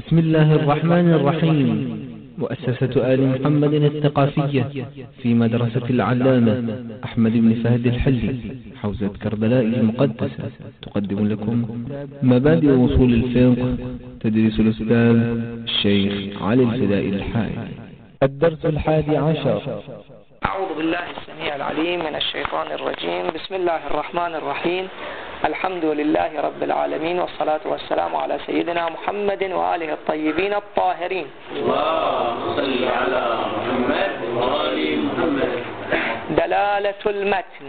بسم الله الرحمن الرحيم. مؤسسة آل محمد الثقافية في مدرسة العلامة أحمد بن فهد الحلي حوزة كربلاء المقدسة تقدم لكم مبادئ وصول الفقه تدريس الأستاذ الشيخ علي الفدائي الحائي. الدرس 11. أعوذ بالله السميع العليم من الشيطان الرجيم. بسم الله الرحمن الرحيم. الحمد لله رب العالمين، والصلاة والسلام على سيدنا محمد وآله الطيبين الطاهرين. اللهم صل على محمد وآل محمد. دلالة المتن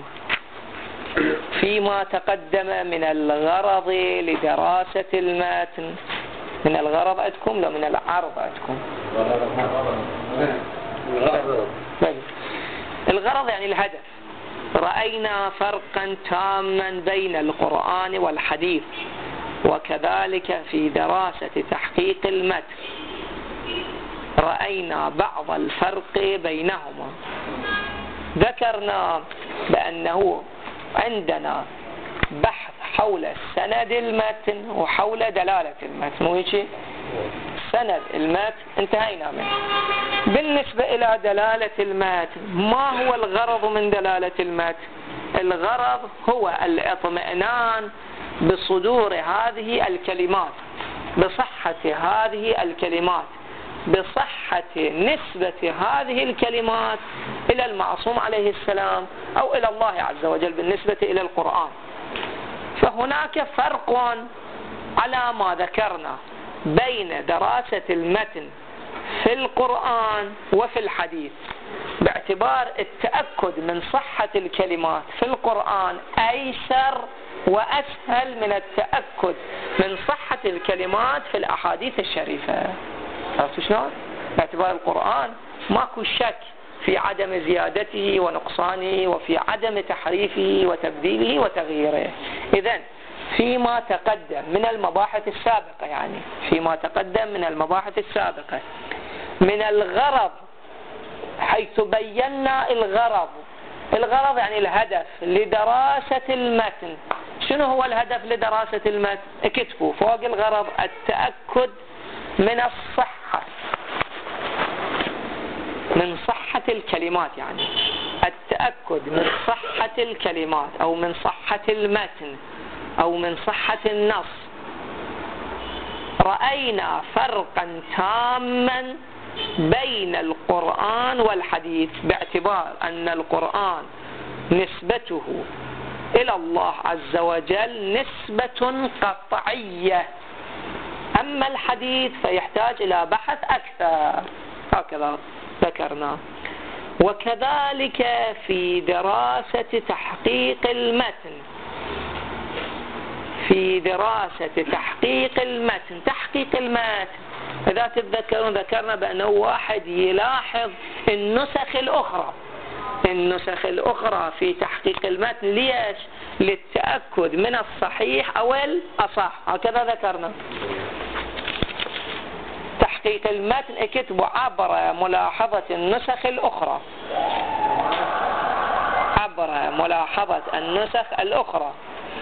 فيما تقدم من الغرض لدراسة المتن. من الغرض عندكم لا من العرض عندكم؟ الغرض يعني الهدف. رأينا فرقا تاما بين القرآن والحديث، وكذلك في دراسة تحقيق المتن رأينا بعض الفرق بينهما. ذكرنا بأنه عندنا بحث حول سند المتن وحول دلالة المتن، ويجي سند المتن انتهينا منه. بالنسبة إلى دلالة المتن، ما هو الغرض من دلالة المتن؟ الغرض هو الاطمئنان بصدور هذه الكلمات، بصحة هذه الكلمات، بصحة نسبة هذه الكلمات إلى المعصوم عليه السلام أو إلى الله عز وجل بالنسبة إلى القرآن. فهناك فرق على ما ذكرنا بين دراسة المتن في القرآن وفي الحديث، باعتبار التأكد من صحة الكلمات في القرآن أيسر وأسهل من التأكد من صحة الكلمات في الأحاديث الشريفة. عرفتوا شلون؟ باعتبار القرآن ماكو شك في عدم زيادته ونقصانه وفي عدم تحريفه وتبديله وتغييره. إذن فيما تقدم من المباحث السابقة، فيما تقدم من المباحث السابقة من الغرض، حيث بينا الغرض يعني الهدف لدراسة المتن. شنو هو الهدف لدراسة المتن؟ اكتبوا فوق الغرض التأكد من الصحة، من صحة الكلمات، التأكد من صحة الكلمات أو من صحة المتن أو من صحة النص. رأينا فرقا تاما بين القرآن والحديث، باعتبار أن القرآن نسبته إلى الله عز وجل نسبة قطعية، أما الحديث فيحتاج إلى بحث أكثر. هكذا ذكرنا. وكذلك في دراسة تحقيق المتن، في دراسة تحقيق المتن، إذا تتذكرون ذكرنا بأنه واحد يلاحظ النسخ الأخرى في تحقيق المتن. ليش؟ للتأكد من الصحيح أو الأصح. هكذا ذكرنا. تحقيق المتن اكتبوا عبر ملاحظة النسخ الأخرى، عبر ملاحظة النسخ الأخرى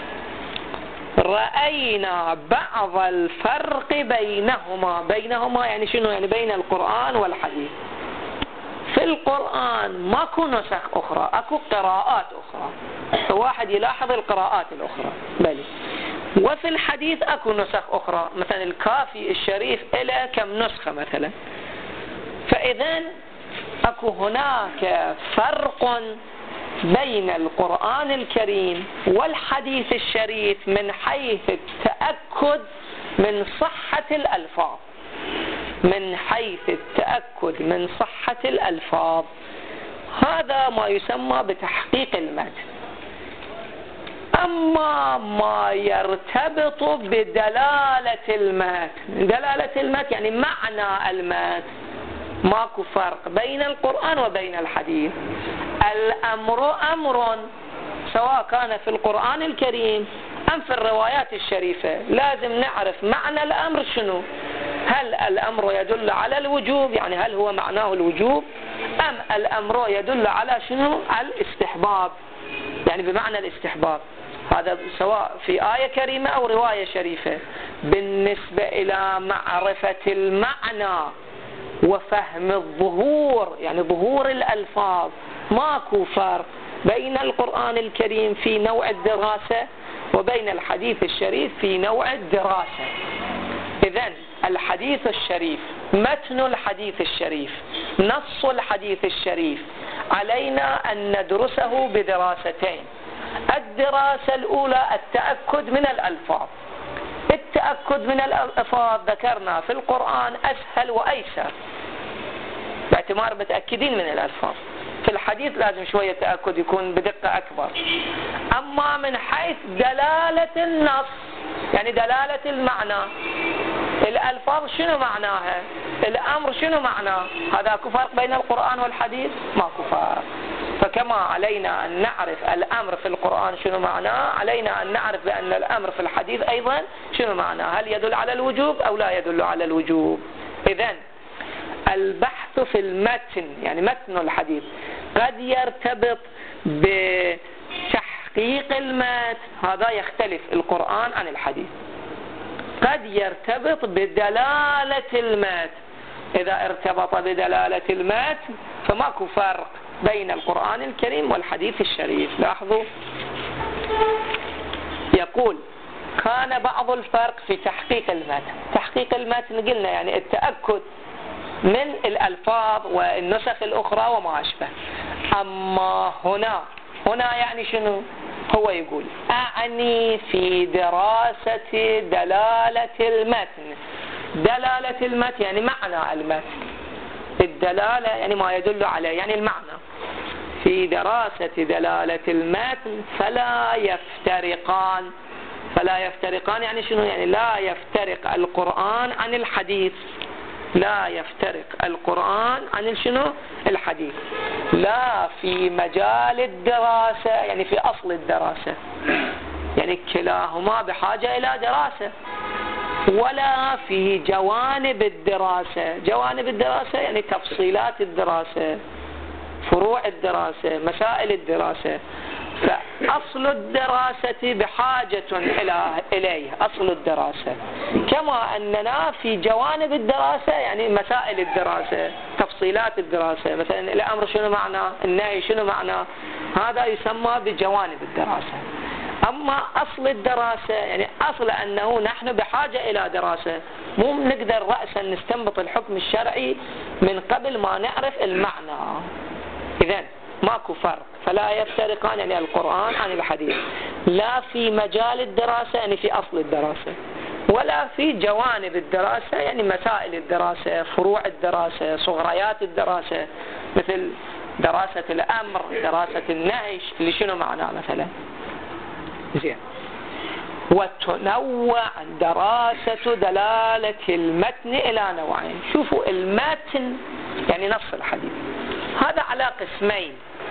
رأينا بعض الفرق بينهما يعني شنو؟ يعني بين القرآن والحديث. في القرآن ماكو نسخ أخرى، أكو قراءات أخرى، واحد يلاحظ القراءات الأخرى. بلي. وفي الحديث أكو نسخ أخرى، مثلا الكافي الشريف إلى كم نسخة مثلا. فإذن أكو هناك فرق بين القرآن الكريم والحديث الشريف من حيث التأكد من صحة الألفاظ، من حيث التأكد من صحة الألفاظ. هذا ما يسمى بتحقيق المتن. أما ما يرتبط بدلالة المتن، دلالة المتن يعني معنى المتن، ماكو فرق بين القرآن وبين الحديث. الأمر أمر، سواء كان في القرآن الكريم أم في الروايات الشريفة. لازم نعرف معنى الأمر شنو. هل الأمر يدل على الوجوب، يعني هل هو معناه الوجوب، أم الأمر يدل على شنو؟ على الاستحباب، يعني بمعنى الاستحباب. هذا سواء في آية كريمة أو رواية شريفة. بالنسبة إلى معرفة المعنى وفهم الظهور، يعني ظهور الألفاظ، ماكو فرق بين القرآن الكريم في نوع الدراسة وبين الحديث الشريف في نوع الدراسة. إذن الحديث الشريف، متن الحديث الشريف، نص الحديث الشريف، علينا أن ندرسه بدراستين. الدراسة الأولى التأكد من الألفاظ. التأكد من الألفاظ ذكرنا في القرآن أسهل وأيسر باعتبار متأكدين من الألفاظ. في الحديث لازم شوية تأكد يكون بدقة أكبر. أما من حيث دلالة النص، يعني دلالة المعنى، الألفاظ شنو معناها، الأمر شنو معناه، هذا فرق بين القرآن والحديث؟ ماكو فرق. فكما علينا أن نعرف الأمر في القرآن شنو معناه، علينا أن نعرف بأن الأمر في الحديث أيضا شنو معناه، هل يدل على الوجوب أو لا يدل على الوجوب. إذن البحث في المتن، يعني متن الحديث، قد يرتبط بتحقيق المتن، هذا يختلف القرآن عن الحديث. قد يرتبط بدلالة المتن، إذا ارتبط بدلالة المتن فماكو فرق بين القرآن الكريم والحديث الشريف. لاحظوا، يقول كان بعض الفرق في تحقيق المتن. تحقيق المتن قلنا يعني التأكد من الألفاظ والنسخ الأخرى وما أشبه. أما هنا يعني شنو؟ هو يقول أعني في دراسة دلالة المتن. دلالة المتن يعني معنى المتن، الدلالة يعني ما يدل عليه، يعني المعنى. في دراسة دلالة المتن فلا يفترقان. فلا يفترقان يعني شنو؟ يعني لا يفترق القرآن عن الحديث. لا يفترق القرآن عن شنو؟ الحديث. لا في مجال الدراسة، يعني في أصل الدراسة، يعني كلاهما بحاجة إلى دراسة، ولا في جوانب الدراسة. جوانب الدراسة يعني تفصيلات الدراسة، فروع الدراسة، مسائل الدراسة. فأصل الدراسة بحاجة إليه، أصل الدراسة، كما أننا في جوانب الدراسة يعني مسائل الدراسة، تفصيلات الدراسة، مثلا الأمر شنو معناه، النهي شنو معناه، هذا يسمى بجوانب الدراسة. أما أصل الدراسة يعني أصل أنه نحن بحاجة إلى دراسة، مو نقدر رأسا نستنبط الحكم الشرعي من قبل ما نعرف المعنى. إذن ماكو فرق. فلا يفترقان يعني القرآن عن الحديث، لا في مجال الدراسة يعني في أصل الدراسة، ولا في جوانب الدراسة يعني مسائل الدراسة، فروع الدراسة، صغريات الدراسة، مثل دراسة الأمر، دراسة النهي اللي شنو معناه مثلا. زين. وتنوع دراسة دلالة المتن إلى نوعين. شوفوا، المتن يعني نص الحديث، هذا على قسمين.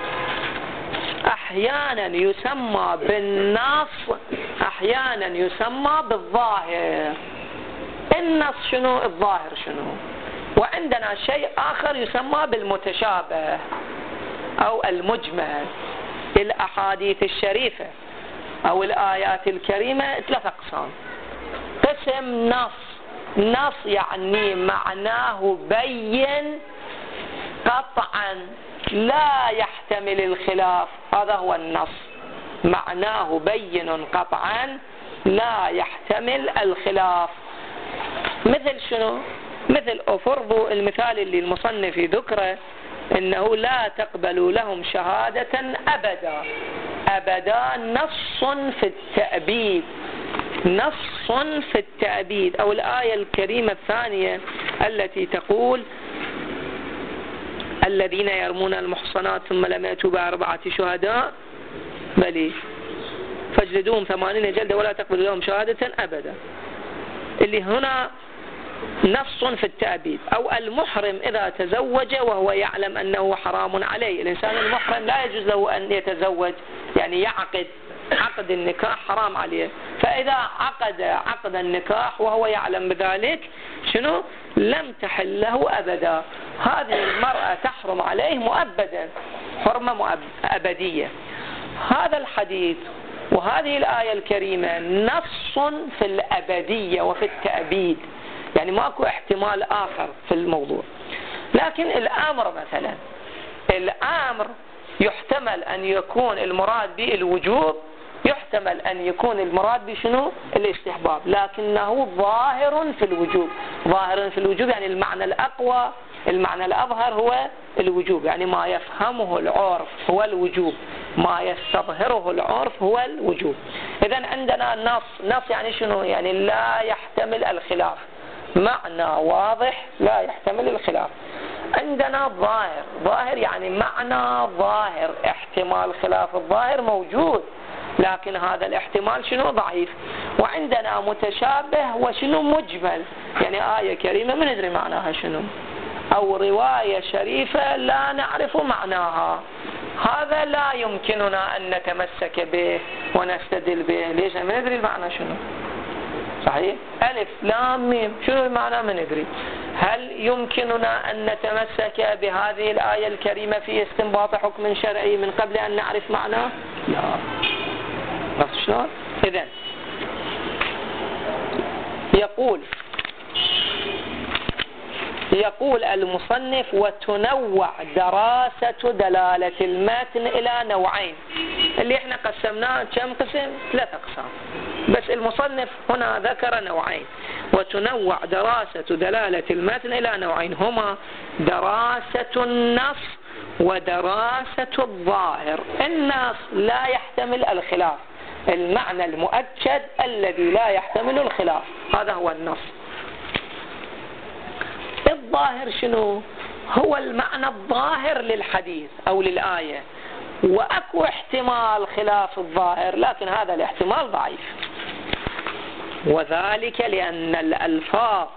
أحيانا يسمى بالنص، أحيانا يسمى بالظاهر. النص شنو؟ الظاهر شنو؟ وعندنا شيء آخر يسمى بالمتشابه أو المجمل. الأحاديث الشريفة أو الآيات الكريمة 3 أقسام. قسم نص يعني معناه بين قطعا لا يحتمل الخلاف، هذا هو النص، معناه بين قطعا لا يحتمل الخلاف. مثل شنو؟ مثل أفرضوا المثال اللي المصنف ذكره، إنه لا تقبلوا لهم شهادة أبدا. أبدا نص في التأبيد، نص في التأبيد. أو الآية الكريمة الثانية التي تقول الذين يرمون المحصنات ثم لم يأتوا ب4 شهداء بل فاجلدوهم 80 جلدة ولا تقبلوا لهم شهادة أبدا. اللي هنا نص في التأبيد. أو المحرم إذا تزوج وهو يعلم أنه حرام عليه. الإنسان المحرم لا يجوز له أن يتزوج، يعني يعقد عقد النكاح حرام عليه. فإذا عقد النكاح وهو يعلم بذلك شنو؟ لم تحل له أبدا. هذه المرأة تحرم عليه مؤبدا، حرمة أبدية. هذا الحديث وهذه الآية الكريمة نص في الأبدية وفي التأبيد، يعني ماكو احتمال آخر في الموضوع. لكن الأمر مثلا، الأمر يحتمل أن يكون المراد به الوجوب، يحتمل أن يكون المراد بشنو؟ الاستحباب، لكنه ظاهر في الوجوب. ظاهر في الوجوب يعني المعنى الأقوى، المعنى الأظهر هو الوجوب، يعني ما يفهمه العرف هو الوجوب، ما يستظهره العرف هو الوجوب. إذن عندنا نص يعني شنو؟ يعني لا يحتمل الخلاف، معنى واضح لا يحتمل الخلاف. عندنا ظاهر يعني معنى ظاهر، احتمال خلاف الظاهر موجود، لكن هذا الاحتمال شنو؟ ضعيف. وعندنا متشابه وشنو؟ مجمل، يعني آية كريمة ما ندري معناها شنو، أو رواية شريفة لا نعرف معناها، هذا لا يمكننا أن نتمسك به ونستدل به. ليش؟ ما ندري المعنى شنو. صحيح؟ ألف لام ميم شنو المعنى؟ ما ندري. هل يمكننا أن نتمسك بهذه الآية الكريمة في استنباط حكم شرعي من قبل أن نعرف معناه؟ لا. عرفت شلون؟ إذن يقول المصنف: وتنوع دراسة دلالة المتن إلى نوعين، اللي احنا قسمناه كم قسم؟ 3 أقسام، بس المصنف هنا ذكر نوعين. وتنوع دراسة دلالة المتن إلى نوعين، هما دراسة النص ودراسة الظاهر. النص لا يحتمل الخلاف، المعنى المؤكد الذي لا يحتمل الخلاف، هذا هو النص. الظاهر شنو؟ هو المعنى الظاهر للحديث أو للآية، وأكو احتمال خلاف الظاهر، لكن هذا الاحتمال ضعيف. وذلك لأن الألفاظ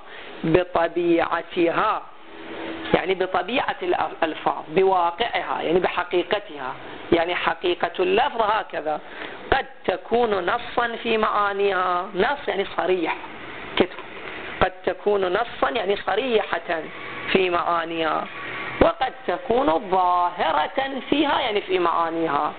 بطبيعتها، يعني بطبيعة الألفاظ، بواقعها يعني بحقيقتها، يعني حقيقة اللفظ هكذا، قد تكون نصا في معانيها، نص يعني صريح كتب، قد تكون نصا يعني صريحة في معانيها، وقد تكون ظاهرة فيها يعني في معانيها.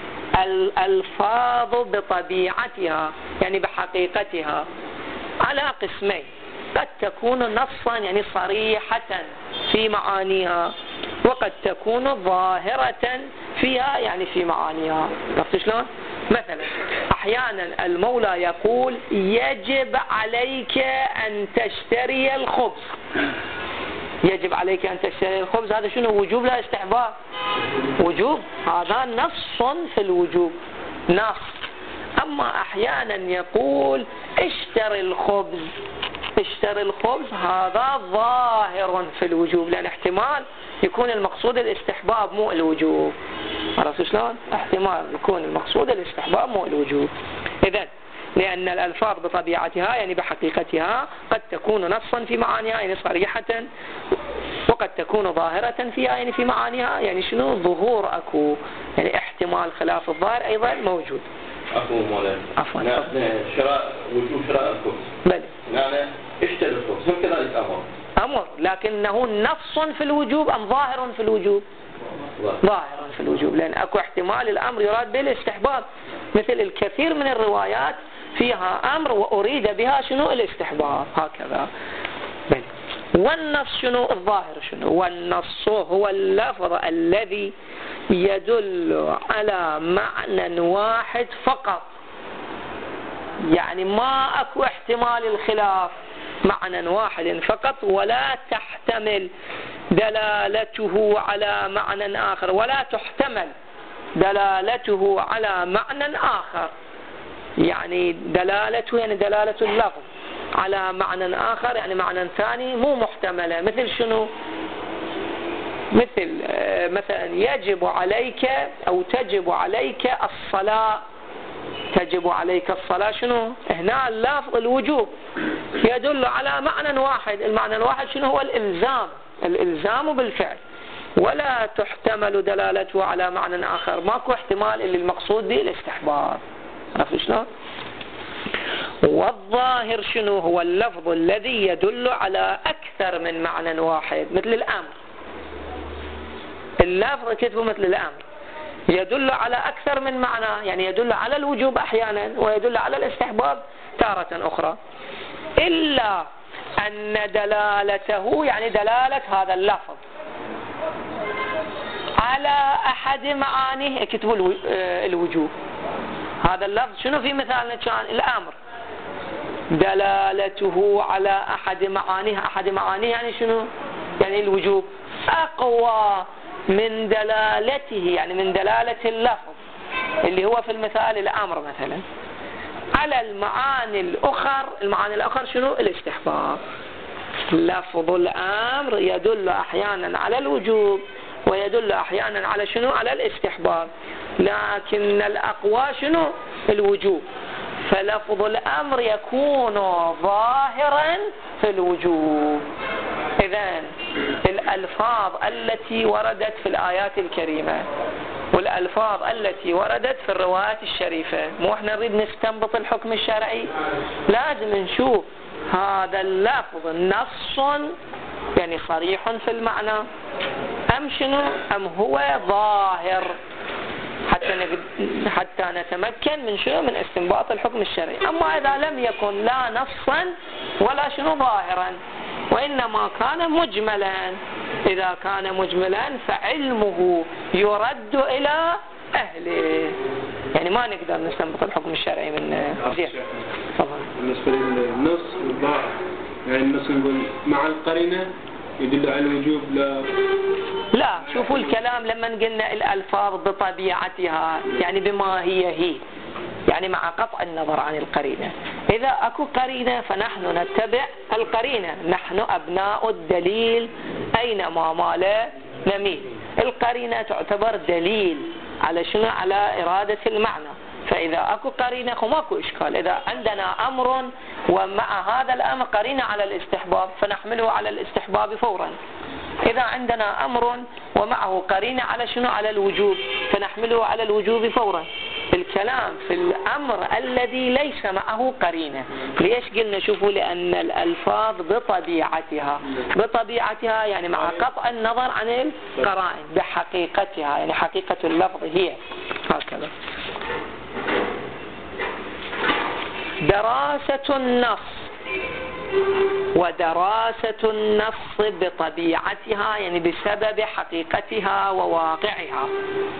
الألفاظ بطبيعتها يعني بحقيقتها على قسمين: قد تكون نصا يعني صريحة في معانيها، وقد تكون ظاهرة فيها يعني في معانيها. عرفت شلون؟ مثلا أحيانا المولى يقول: يجب عليك أن تشتري الخبز. يجب عليك أن تشتري الخبز، هذا شنو؟ وجوب لا استحباب؟ وجوب، هذا نص في الوجوب، نص. أما أحيانا يقول: اشتري الخبز، اشتري الخبز، هذا ظاهر في الوجوب، لأن احتمال يكون المقصود الاستحباب مو الوجوب. عرفت شلون؟ احتمال يكون المقصود الاستحباب مو الوجوب. إذن لأن الألفاظ بطبيعتها يعني بحقيقتها قد تكون نصا في معانيها يعني صريحة، وقد تكون ظاهرة فيها يعني في معانيها، يعني شنو؟ ظهور أكو، يعني احتمال خلاف الظاهر أيضا موجود. عفوا مولانا. عفوا. شراء، وجوب شراء الخبز. بلى. يعني اشتري الخبز، هم كذلك أمر، لكنه نص في الوجوب أم ظاهر في الوجوب؟ ظاهر في الوجوب، لأن أكو احتمال الأمر يراد به الاستحباب، مثل الكثير من الروايات فيها أمر وأريد بها شنو؟ الاستحباب، هكذا. بلى. والنص شنو؟ الظاهر شنو؟ والنص هو اللفظ الذي يدل على معنى واحد فقط، يعني ما أكو احتمال الخلاف، معنى واحد فقط، ولا تحتمل دلالته على معنى آخر، ولا تحتمل دلالته على معنى آخر، يعني دلالته يعني دلالة اللفظ على معنى آخر، يعني معنى ثاني مو محتملة. مثل شنو؟ مثلا يجب عليك أو تجب عليك الصلاة، تجب عليك الصلاة، شنو؟ هنا اللفظ الوجوب يدل على معنى واحد، المعنى الواحد شنو؟ هو الإلزام، الإلزام بالفعل، ولا تحتمل دلالته على معنى آخر، ماكو احتمال اللي المقصود به الاستحباب. عرفت شلون؟ والظاهر شنو؟ هو اللفظ الذي يدل على أكثر من معنى واحد، مثل الأمر، اللفظ كتبه مثل الأمر، يدل على أكثر من معنى، يعني يدل على الوجوب أحيانا ويدل على الاستحباب تارة أخرى، إلا أن دلالته يعني دلالة هذا اللفظ على أحد معانيه، اكتبوا الوجوب. هذا اللفظ شنو في مثالنا كان الأمر، دلالته على أحد معانيه، أحد معانيه يعني شنو؟ يعني الوجوب أقوى من دلالته، يعني من دلالة اللفظ اللي هو في المثال الأمر مثلا على المعاني الأخر. المعاني الأخر شنو؟ الاستحباب. لفظ الأمر يدل أحيانا على الوجوب ويدل أحيانا على شنو؟ على الاستحباب، لكن الأقوى شنو؟ الوجوب. فلفظ الأمر يكون ظاهرا في الوجوب. إذن الألفاظ التي وردت في الآيات الكريمة والألفاظ التي وردت في الروايات الشريفة، مو احنا نريد نستنبط الحكم الشرعي، لازم نشوف هذا اللفظ نص يعني صريح في المعنى أم شنو؟ أم هو ظاهر، حتى نتمكن من شنو؟ من استنباط الحكم الشرعي. أما إذا لم يكن لا نصا ولا شنو ظاهرا وإنما كان مجملا، إذا كان مجملا فعلمه يرد إلى أهله، يعني ما نقدر نستنبط الحكم الشرعي من زين. بالنسبة للنص والظاهر، يعني النص نقول مع القرينة يدل على الوجوب لا شوفوا الكلام لما قلنا الألفاظ بطبيعتها يعني بما هي يعني مع قطع النظر عن القرينة. إذا أكو قرينة فنحن نتبع القرينة، نحن أبناء الدليل أينما مال نميل. القرينة تعتبر دليل على شنو؟ على إرادة المعنى. فإذا أكو قرينة فماكو إشكال. إذا عندنا أمر ومع هذا الأمر قرينة على الاستحباب فنحمله على الاستحباب فورا. إذا عندنا أمر ومعه قرينة على شنو؟ على الوجوب فنحمله على الوجوب فورا. الكلام في الأمر الذي ليس معه قرينة. ليش قلنا؟ شوفوا لأن الألفاظ بطبيعتها يعني مع قطع النظر عن القرائن بحقيقتها، يعني حقيقة اللفظ هي هكذا. دراسة النص ودراسة النص بطبيعتها يعني بسبب حقيقتها وواقعها.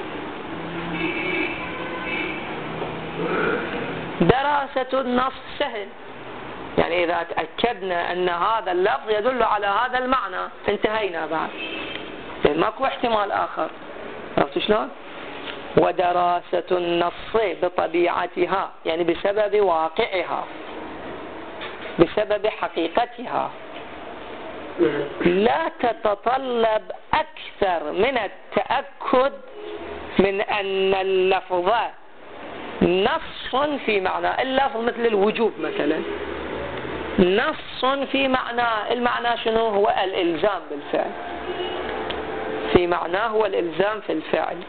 دراسة النص سهل، يعني إذا تأكدنا أن هذا اللفظ يدل على هذا المعنى انتهينا بعد، يعني ماكو احتمال آخر. عرفت شلون؟ ودراسة النص بطبيعتها يعني بسبب واقعها بسبب حقيقتها لا تتطلب أكثر من التأكد من أن اللفظ نص في معنى. اللفظ مثل الوجوب مثلا نص في معنى. المعنى شنو؟ هو الإلزام بالفعل، في معناه هو الإلزام في الفعل.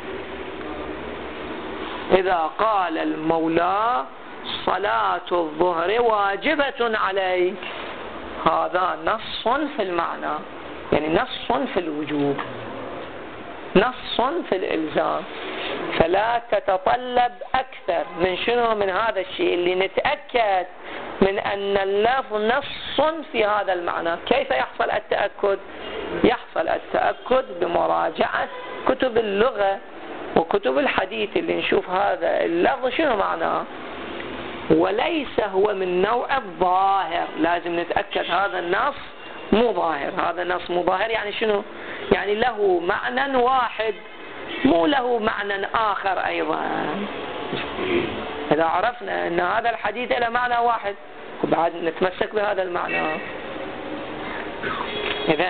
إذا قال المولى صلاة الظهر واجبة عليك، هذا نص في المعنى، يعني نص في الوجوب، نص في الإلزام. فلا تتطلب أكثر من شنو؟ من هذا الشيء اللي نتأكد من أن اللفظ نص في هذا المعنى. كيف يحصل التأكد؟ يحصل التأكد بمراجعة كتب اللغة وكتب الحديث اللي نشوف هذا اللفظ شنو معناه، وليس هو من نوع الظاهر. لازم نتأكد هذا النص مو ظاهر. هذا النص مو ظاهر يعني شنو؟ يعني له معنى واحد مو له معنى آخر أيضا. إذا عرفنا أن هذا الحديث له معنى واحد وبعد نتمسك بهذا المعنى. إذن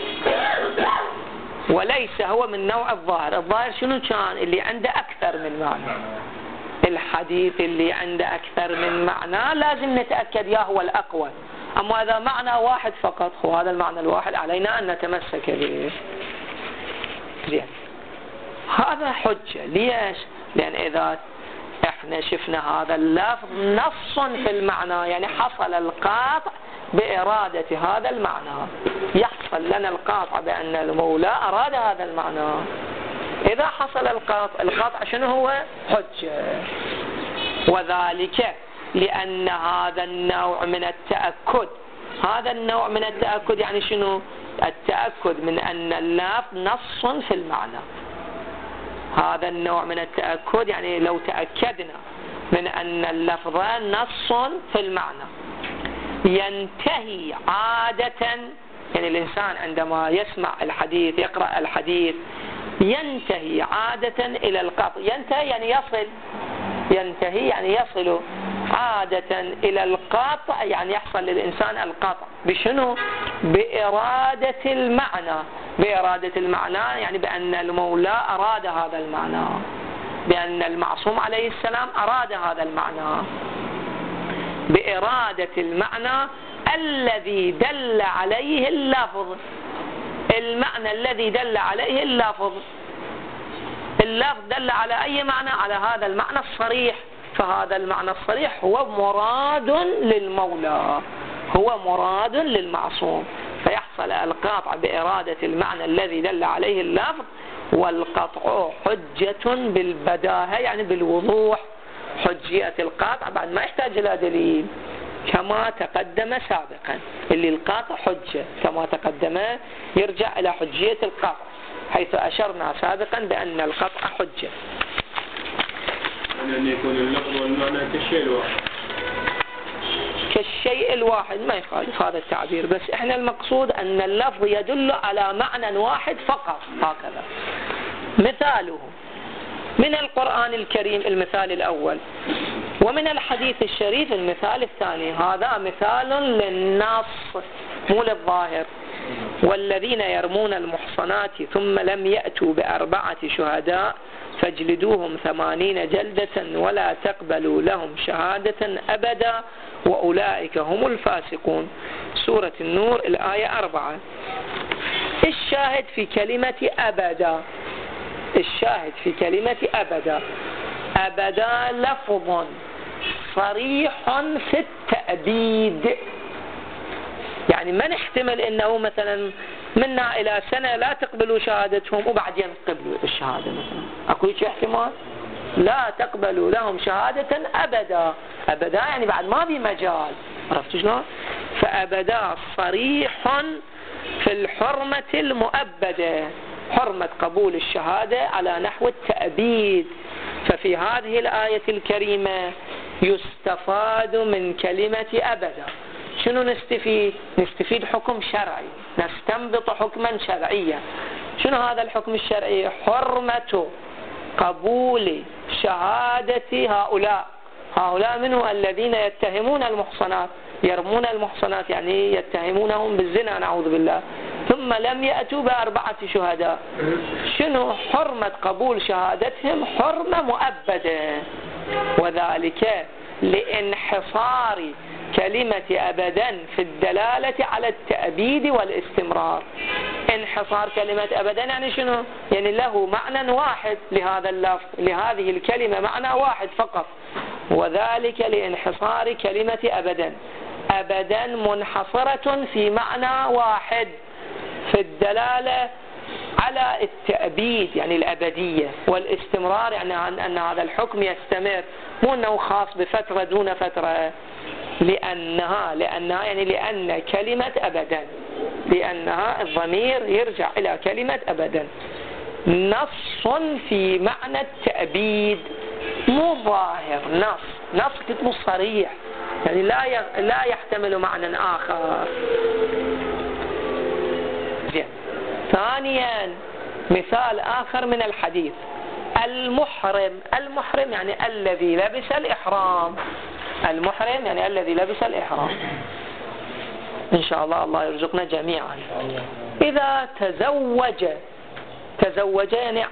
وليس هو من نوع الظاهر. الظاهر شنو كان؟ اللي عنده أكثر من معنى. الحديث اللي عنده أكثر من معنى لازم نتأكد يا هو الأقوى. أما إذا معنى واحد فقط وهذا المعنى الواحد علينا أن نتمسك به. زين، هذا حجة. ليش؟ لأن إذا احنا شفنا هذا اللفظ نص في المعنى يعني حصل القاطع بإرادة هذا المعنى، يحصل لنا القاطع بأن المولى أراد هذا المعنى. إذا حصل القطع شنو هو؟ حجة. وذلك لأن هذا النوع من التأكد، هذا النوع من التأكد يعني شنو؟ التأكد من أن اللفظ نص في المعنى. هذا النوع من التأكد يعني لو تأكدنا من أن اللفظ نص في المعنى، ينتهي عادة، يعني الإنسان عندما يسمع الحديث يقرأ الحديث ينتهي عادة إلى القطع. ينتهي يعني يصل، ينتهي يعني يصل عادة إلى القطع، يعني يحصل للإنسان القطع بشنو؟ بإرادة المعنى. بإرادة المعنى يعني بأن المولى أراد هذا المعنى، بأن المعصوم عليه السلام أراد هذا المعنى، بإرادة المعنى الذي دل عليه اللفظ. المعنى الذي دل عليه اللفظ، اللفظ دل على أي معنى؟ على هذا المعنى الصريح، فهذا المعنى الصريح هو مراد للمولى، هو مراد للمعصوم، فيحصل القطع بإرادة المعنى الذي دل عليه اللفظ. والقطع حجة بالبداهة يعني بالوضوح، حجية القطع بعد ما يحتاج إلى دليل كما تقدم سابقا. اللي القطع حجة كما تقدم يرجع إلى حجية القطع، حيث أشرنا سابقا بأن القطع حجة. أن يكون اللفظ والمعنى كالشيء الواحد، كالشيء الواحد ما يخالف هذا التعبير، بس احنا المقصود أن اللفظ يدل على معنى واحد فقط هكذا. مثاله من القرآن الكريم المثال الأول، ومن الحديث الشريف المثال الثاني. هذا مثال للنص مو للظاهر. والذين يرمون المحصنات ثم لم يأتوا ب4 شهداء فاجلدوهم 80 جلدة ولا تقبلوا لهم شهادة أبدا وأولئك هم الفاسقون. سورة النور الآية 4. الشاهد في كلمة أبدا، الشاهد في كلمة أبدا، أبدا لفظ صريح في التأبيد، يعني ما نحتمل انه مثلا منا الى سنة لا تقبلوا شهادتهم وبعدين تقبلوا الشهادة مثلا، اكو شيء احتمال؟ لا تقبلوا لهم شهادة ابدا. ابدا يعني بعد ما في مجال، عرفت شلون؟ فابدا صريح في الحرمة المؤبدة، حرمة قبول الشهادة على نحو التأبيد. ففي هذه الآية الكريمة يستفاد من كلمة أبدا. شنو نستفيد؟ نستفيد حكم شرعي، نستنبط حكما شرعيا. شنو هذا الحكم الشرعي؟ حرمة قبول شهادة هؤلاء. هؤلاء منهم الذين يتهمون المحصنات، يرمون المحصنات يعني يتهمونهم بالزنا نعوذ بالله، ثم لم يأتوا ب4 شهداء. شنو حرمة قبول شهادتهم؟ حرمة مؤبدة، وذلك لانحصار كلمة أبدا في الدلالة على التأبيد والاستمرار. انحصار كلمة أبدا يعني شنو؟ يعني له معنى واحد لهذا اللفظ، لهذه الكلمة معنى واحد فقط، وذلك لانحصار كلمة أبدا. أبدا منحصرة في معنى واحد في الدلالة على التأبيد يعني الأبدية، والاستمرار يعني أن هذا الحكم يستمر، مو أنه خاص بفترة دون فترة. لأنها يعني لأن كلمة أبدا، لأنها الضمير يرجع إلى كلمة أبدا، نص في معنى التأبيد مو ظاهر، نص كتبه صريح يعني لا يحتمل معنى آخر. ثانيا مثال آخر من الحديث، المحرم. المحرم يعني الذي لبس الإحرام، المحرم يعني الذي لبس الإحرام. إن شاء الله الله يرزقنا جميعا. إذا تزوج يعني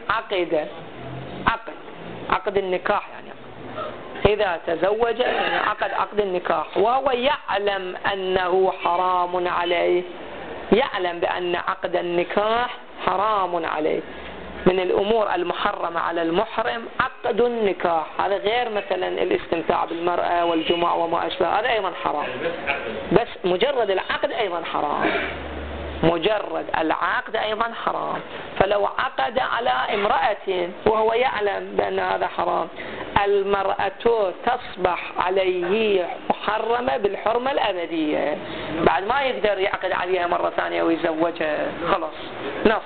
عقد النكاح، يعني إذا تزوج يعني عقد النكاح وهو يعلم أنه حرام عليه، يعلم بأن عقد النكاح حرام عليه. من الأمور المحرمة على المحرم عقد النكاح، هذا غير مثلا الاستمتاع بالمرأة والجماع وما أشبه، هذا أيضا حرام، بس مجرد العقد أيضا حرام. مجرد العقد أيضا حرام. فلو عقد على امرأة وهو يعلم بأن هذا حرام، المرأة تصبح عليه محرمة بالحرمة الأبدية، بعد ما يقدر يعقد عليها مرة ثانية ويزوجها، خلاص نص.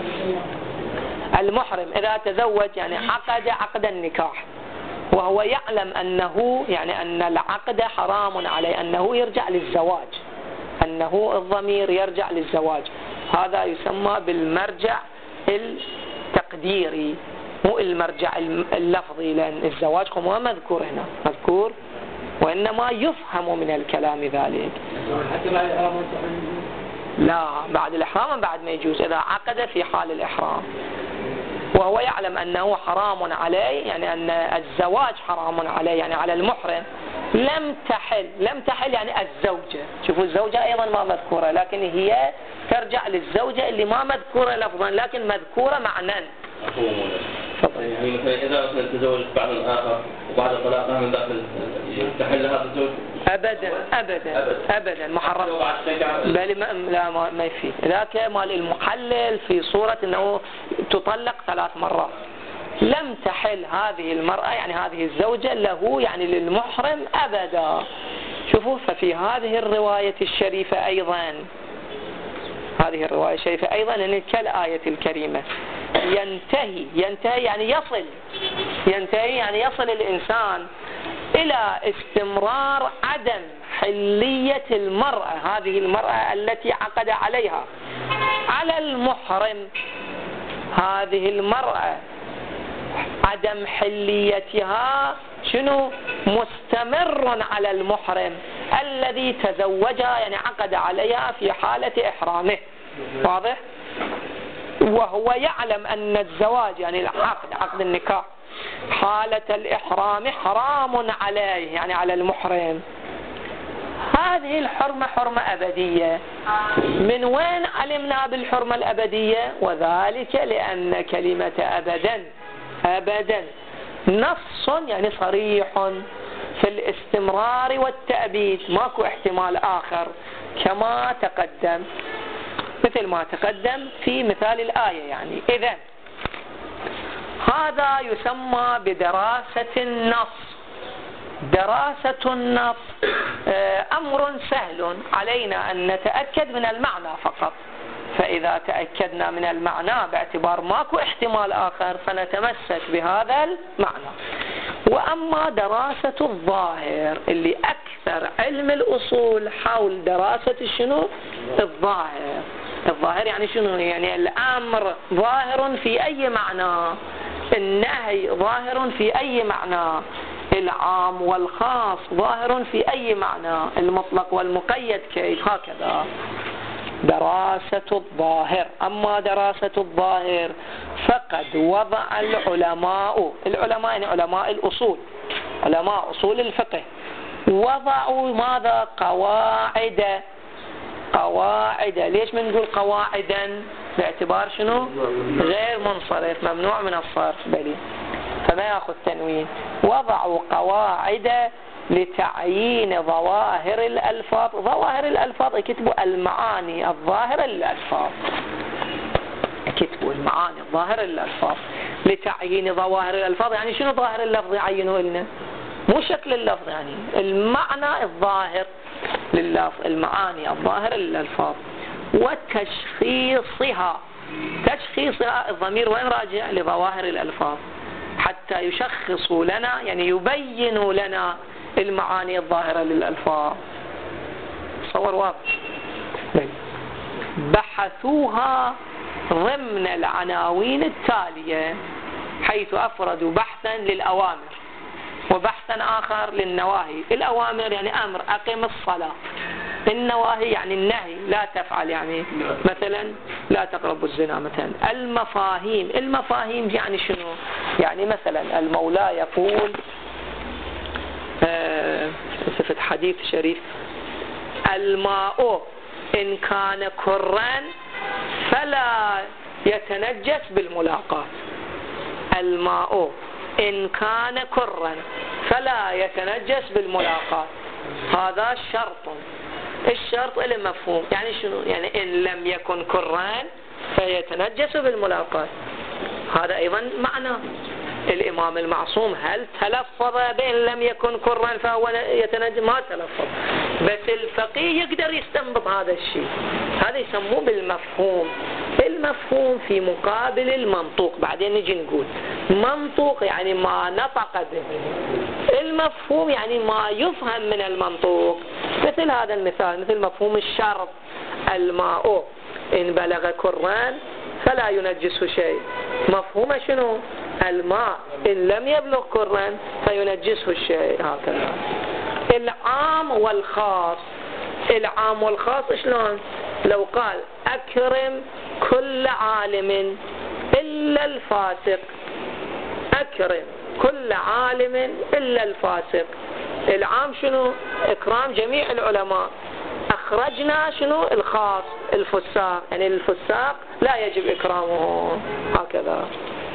المحرم إذا تزوج يعني عقد النكاح وهو يعلم أنه يعني أن العقد حرام عليه، أنه يرجع للزواج، أنه الضمير يرجع للزواج، هذا يسمى بالمرجع التقديري مو المرجع اللفظي، لأن الزواج هو مذكور هنا مذكور، وإنما يفهم من الكلام ذلك. لا بعد الإحرام بعد ما يجوز، إذا عقد في حال الإحرام وهو يعلم أنه حرام عليه، يعني أن الزواج حرام عليه يعني على المحرم، لم تحل يعني الزوجة، شوفوا الزوجة أيضا ما مذكورة، لكن هي ترجع للزوجة اللي ما مذكورة لفظا لكن مذكورة معنى. يعني مثلا إذا تزوجت بعض آخر وبعد طلاقها من داخل تحل هذا الزوج؟ أبدا محرم، بل لا ما يفيد ذاك مال المحلل في صورة أنه تطلق 3 مرات. لم تحل هذه المرأة يعني هذه الزوجة له يعني للمحرم أبدا. شوفوا ففي هذه الرواية الشريفة أيضا، هذه الرواية الشريفة أيضا أن كالآية الكريمة ينتهي يعني يصل الإنسان إلى استمرار عدم حلية المرأة، هذه المرأة التي عقد عليها على المحرم، هذه المرأة عدم حليتها شنو مستمر على المحرم الذي تزوجها يعني عقد عليها في حالة إحرامه، واضح؟ وهو يعلم أن الزواج يعني العقد عقد النكاح حالة الإحرام حرام عليه يعني على المحرم، هذه الحرمة حرمة أبدية. من وين علمنا بالحرمة الأبدية؟ وذلك لأن كلمة أبدا نص يعني صريح في الاستمرار والتأبيد، ماكو احتمال آخر كما تقدم، مثل ما تقدم في مثال الآية. يعني إذن هذا يسمى بدراسة النص. دراسة النص أمر سهل علينا أن نتأكد من المعنى فقط، فإذا تأكدنا من المعنى باعتبار ماكو احتمال آخر فنتمسك بهذا المعنى. وأما دراسة الظاهر اللي أكثر علم الأصول حول دراسة شنو الظاهر يعني شنو؟ يعني الأمر ظاهر في أي معنى، النهي ظاهر في أي معنى، العام والخاص ظاهر في أي معنى، المطلق والمقيد كيف، هكذا دراسة الظاهر. أما دراسة الظاهر فقد وضع العلماء يعني علماء الأصول، علماء أصول الفقه، وضعوا ماذا؟ قواعد. ليش بنقول قواعدا؟ باعتبار شنو؟ غير منصرف، ممنوع من الصرف بلي فما يأخذ تنوين. وضعوا قواعد لتعيين ظواهر الألفاظ. ظواهر الألفاظ يكتبوا المعاني الظاهرة للألفاظ، يكتبوا المعاني الظاهرة للألفاظ لتعيين ظواهر الألفاظ. يعني شنو ظاهر اللفظ يعينوا لنا؟ مو شكل اللفظ، يعني المعنى الظاهر لللفظ، المعاني الظاهرة للألفاظ. وتشخيصها الضمير وين راجع؟ لظواهر الألفاظ، حتى يشخصوا لنا يعني يبينوا لنا المعاني الظاهرة للألفاظ. صور واضح. بحثوها ضمن العناوين التالية، حيث أفردوا بحثا للأوامر وبحثا آخر للنواهي. الأوامر يعني أمر أقم الصلاة، النواهي يعني النهي لا تفعل، يعني مثلا لا تقربوا الزنا مثلا. المفاهيم يعني شنو؟ يعني مثلا المولى يقول صفة حديث شريف: الماء إن كان كرا فلا يتنجس بالملاقاة. الماء إن كان كرا فلا يتنجس بالملاقاة، هذا شرط الشرط له مفهوم. يعني شنو؟ يعني إن لم يكن كرا فيتنجس بالملاقاة. هذا أيضا معنى. الإمام المعصوم هل تلفظ بإن لم يكن كرا فهو يتنجس؟ ما تلفظ، بس الفقيه يقدر يستنبط هذا الشيء. هذا يسموه بالمفهوم. المفهوم في مقابل المنطوق. بعدين نجي نقول منطوق يعني ما نطق به، المفهوم يعني ما يفهم من المنطوق. مثل هذا المثال، مثل مفهوم الشرط: الماء إن بلغ كرا فلا ينجسه شيء. مفهوم شنو؟ الماء إن لم يبلغ كرا فينجسه الشيء. هكذا. العام والخاص. العام والخاص شلون؟ لو قال أكرم كل عالم إلا الفاسق، أكرم كل عالم إلا الفاسق. العام شنو؟ إكرام جميع العلماء. أخرجنا شنو؟ الخاص، الفساق، يعني الفساق لا يجب إكرامه. هكذا.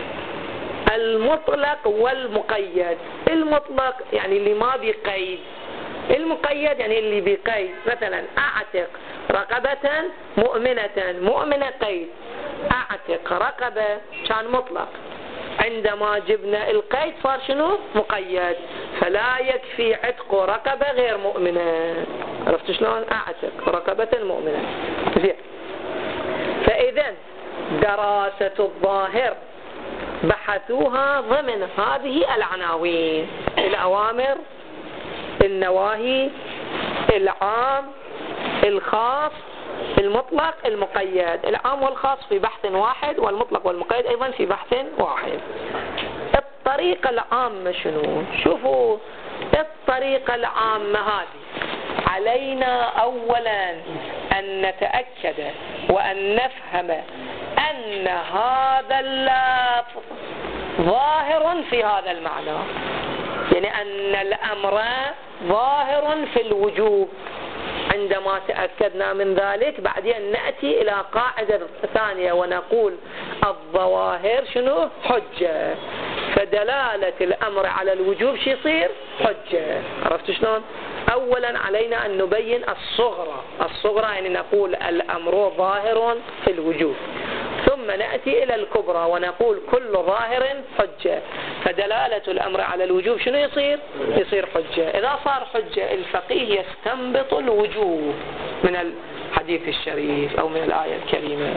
المطلق والمقيد. المطلق يعني اللي ما بيقيد، المقيد يعني اللي بيقيد. مثلا أعتق رقبة مؤمنة، مؤمنة قيد، أعتق رقبة كان مطلق، عندما جبنا القيد صار شنو؟ مقيد. فلا يكفي عتق رقبة غير مؤمنة. عرفت شلون؟ أعتق رقبة مؤمنة. زين. فإذا دراسة الظاهر بحثوها ضمن هذه العناوين: الأوامر، النواهي، العام، الخاص، المطلق، المقيد. العام والخاص في بحث واحد، والمطلق والمقيد أيضا في بحث واحد. الطريقة العامة شنو؟ شوفوا الطريقة العامة هذه علينا أولا أن نتأكد وأن نفهم أن هذا اللفظ ظاهر في هذا المعنى، يعني أن الأمر ظاهر في الوجوب. عندما تأكدنا من ذلك بعدين نأتي إلى قاعدة ثانية ونقول الظواهر شنو؟ حجة. فدلالة الأمر على الوجوب شو يصير؟ حجة. عرفت شلون؟ أولا علينا أن نبين الصغرى. الصغرى يعني نقول الأمر ظاهر في الوجوب، ثم نأتي إلى الكبرى ونقول كل ظاهر حجة. فدلالة الأمر على الوجوب شنو يصير؟ يصير حجة. إذا صار حجة الفقيه يستنبط الوجوب من الحديث الشريف أو من الآية الكريمة.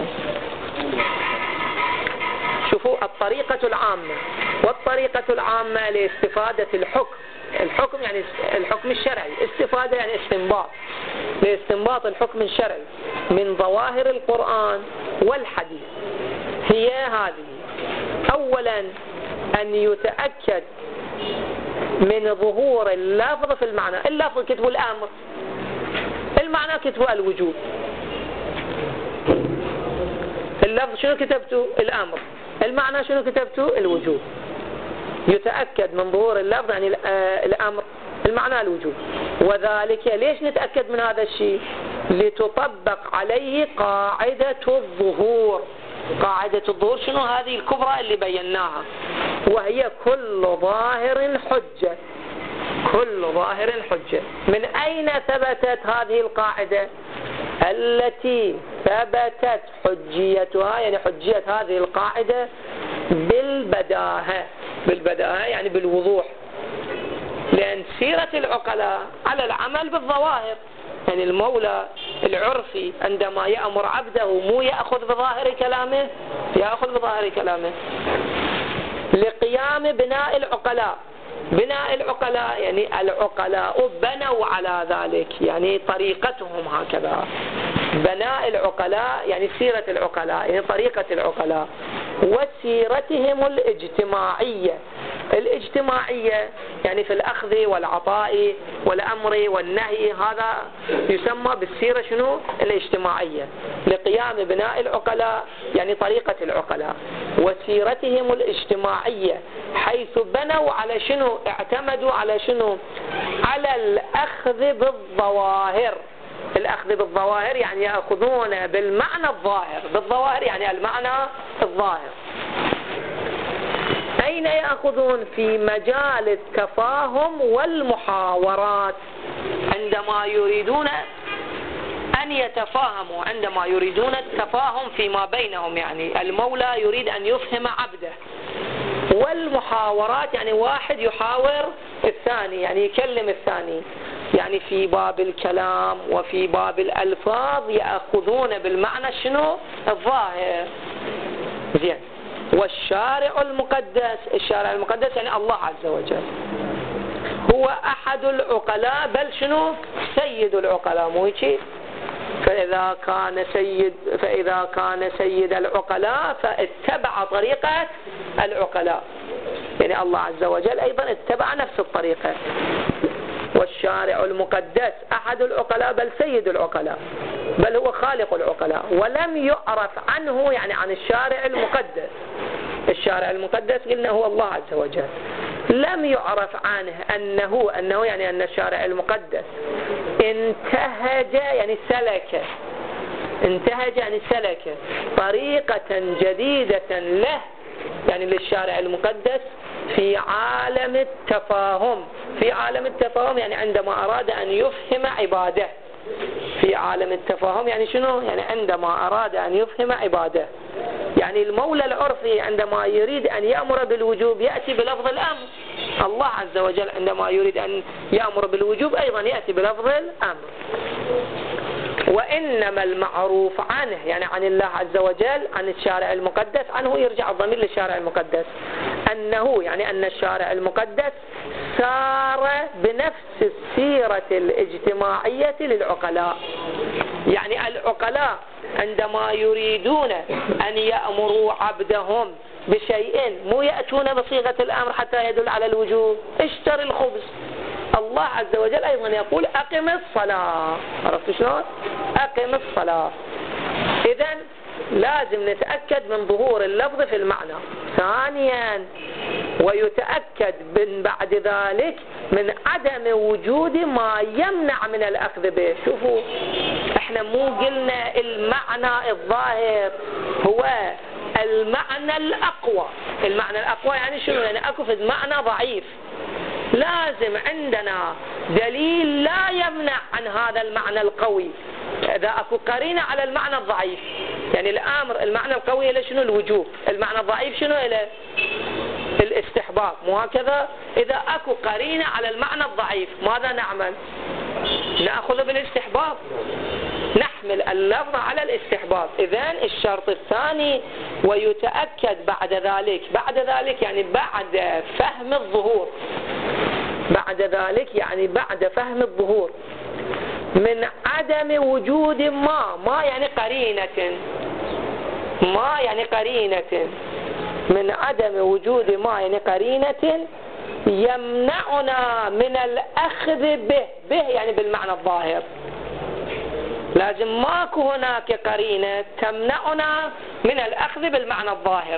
شوفوا الطريقة العامة. والطريقة العامة لاستفادة الحكم. الحكم يعني الحكم الشرعي، استفادة يعني استنباط، لاستنباط الحكم الشرعي من ظواهر القرآن والحديث هي هذه: أولا أن يتأكد من ظهور اللفظ في المعنى. اللفظ كتبوا الأمر، المعنى كتبوا الوجوب. اللفظ شنو كتبتوا؟ الأمر. المعنى شنو كتبتوا؟ الوجوب. يتأكد من ظهور اللفظ يعني الأمر، المعنى الوجوب. وذلك ليش نتأكد من هذا الشيء؟ لتطبق عليه قاعدة الظهور. قاعدة الظهور شنو؟ هذه الكبرى اللي بيناها، وهي كل ظاهر حجة. كل ظاهر حجة. من أين ثبتت هذه القاعدة؟ التي ثبتت حجيتها، يعني حجية هذه القاعدة بالبداهة. بالبداهة يعني بالوضوح، لأن سيرة العقلاء على العمل بالظواهر. يعني المولى العرفي عندما يأمر عبده مو يأخذ بظاهر كلامه، يأخذ بظاهر كلامه لقيام بناء العقلاء. بناء العقلاء يعني العقلاء بنوا على ذلك، يعني طريقتهم هكذا. بناء العقلاء يعني سيرة العقلاء، يعني طريقة العقلاء وسيرتهم الاجتماعية. الاجتماعية يعني في الأخذ والعطاء والأمر والنهي، هذا يسمى بالسيرة شنو؟ الاجتماعية. لقيام بناء العقلاء يعني طريقة العقلاء وسيرتهم الاجتماعية، حيث بنوا على شنو؟ اعتمدوا على شنو؟ على الأخذ بالظواهر. الأخذ بالظواهر يعني يأخذون بالمعنى الظاهر. بالظواهر يعني المعنى الظاهر. أين يأخذون؟ في مجال التفاهم والمحاورات. عندما يريدون أن يتفاهموا عندما يريدون التفاهم فيما بينهم، يعني المولى يريد أن يفهم عبده، والمحاورات يعني واحد يحاور الثاني، يعني يكلم الثاني، يعني في باب الكلام وفي باب الألفاظ يأخذون بالمعنى شنو؟ الظاهر. زين. والشارع المقدس، الشارع المقدس يعني الله عز وجل، هو أحد العقلاء، بل شنو؟ سيد العقلاء، مو هيك؟ فإذا كان سيد العقلاء فاتبع طريقة العقلاء، يعني الله عز وجل أيضا اتبع نفس الطريقة. والشارع المقدس أحد العقلاء بل سيد العقلاء، بل هو خالق العقلاء، ولم يعرف عنه يعني عن الشارع المقدس. الشارع المقدس قلنا هو الله عز وجل، لم يعرف عنه أنه يعني أن الشارع المقدس انتهج يعني سلك، انتهج يعني سلك طريقة جديدة له، يعني للشارع المقدس في عالم التفاهم. في عالم التفاهم يعني عندما أراد أن يفهم عباده. في عالم التفاهم يعني شنو؟ يعني عندما أراد أن يفهم عباده. يعني المولى العرفي عندما يريد أن يأمر بالوجوب يأتي بلفظ الأمر، الله عز وجل عندما يريد أن يأمر بالوجوب أيضا يأتي بلفظ الأمر. وإنما المعروف عنه يعني عن الله عز وجل، عن الشارع المقدس، عنه يرجع الضمير للشارع المقدس، أنه يعني أن الشارع المقدس سار بنفس السيرة الاجتماعية للعقلاء. يعني العقلاء عندما يريدون أن يأمروا عبدهم بشيء مو يأتون بصيغة الأمر حتى يدل على الوجوب، اشتري الخبز. الله عز وجل أيضا يقول أقم الصلاة، عرفت شلون؟ أقم الصلاة. إذن لازم نتأكد من ظهور اللفظ في المعنى. ثانيا ويتأكد من بعد ذلك من عدم وجود ما يمنع من الأخذ به. شوفوا احنا مو قلنا المعنى الظاهر هو المعنى الأقوى. المعنى الأقوى يعني شنو؟ يعني أكو في معنى ضعيف، لازم عندنا دليل لا يمنع عن هذا المعنى القوي. إذا أكو قرينة على المعنى الضعيف، يعني الأمر المعنى القوي إلى شنو؟ الوجوب. المعنى الضعيف شنو؟ إلى الاستحباب، مو هكذا؟ إذا أكو قرينة على المعنى الضعيف ماذا نعمل؟ نأخذ بالاستحباب، نحمل اللفظ على الاستحباب. إذن الشرط الثاني ويتأكد بعد ذلك يعني بعد فهم الظهور، بعد ذلك يعني بعد فهم الظهور من عدم وجود ما يعني قرينة، ما يعني قرينة، من عدم وجود ما يعني قرينة يمنعنا من الأخذ به يعني بالمعنى الظاهر. لازم ماكو هناك قرينة تمنعنا من الأخذ بالمعنى الظاهر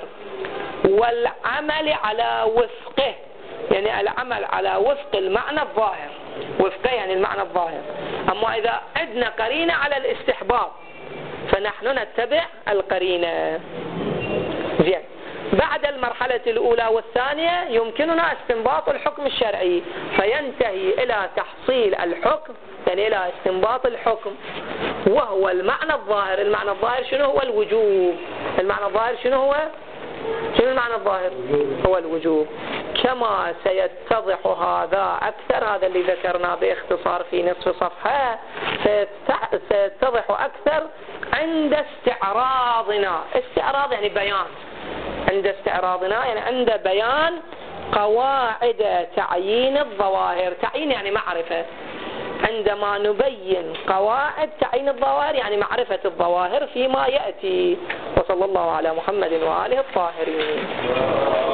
والعمل على وفقه، يعني العمل على وفق المعنى الظاهر. وفقه يعني المعنى الظاهر. أما إذا عندنا قرينة على الاستحباب فنحن نتبع القرينة. زين. بعد المرحلة الأولى والثانية يمكننا استنباط الحكم الشرعي، فينتهي إلى تحصيل الحكم، يعني إلى استنباط الحكم، وهو المعنى الظاهر. المعنى الظاهر شنو هو؟ الوجوب. المعنى الظاهر شنو هو؟ شنو المعنى الظاهر؟ هو الوجوب. كما سيتضح هذا أكثر، هذا اللي ذكرناه باختصار في نصف صفحة، سيتضح أكثر عند استعراضنا. استعراض يعني بيان. عند استعراضنا يعني عند بيان قواعد تعيين الظواهر. تعيين يعني معرفة. عندما نبين قواعد تعيين الظواهر يعني معرفة الظواهر فيما يأتي. وصلى الله على محمد وآله الطاهرين.